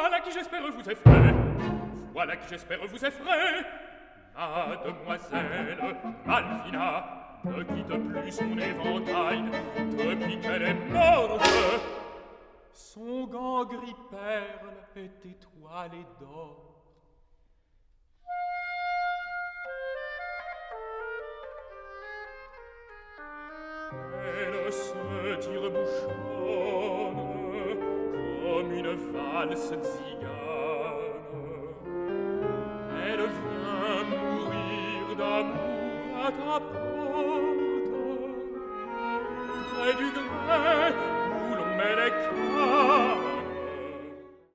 Voilà qui j'espère vous effraie. Voilà qui j'espère vous effraie. Mademoiselle Malvina ne quitte plus son éventail depuis qu'elle est morte. Son gant gris perle est étoilé d'or. Elle se tire-bouchonne comme une valse zigane. Elle vient mourir d'amour à ta porte, près du grès où l'on met les cœurs.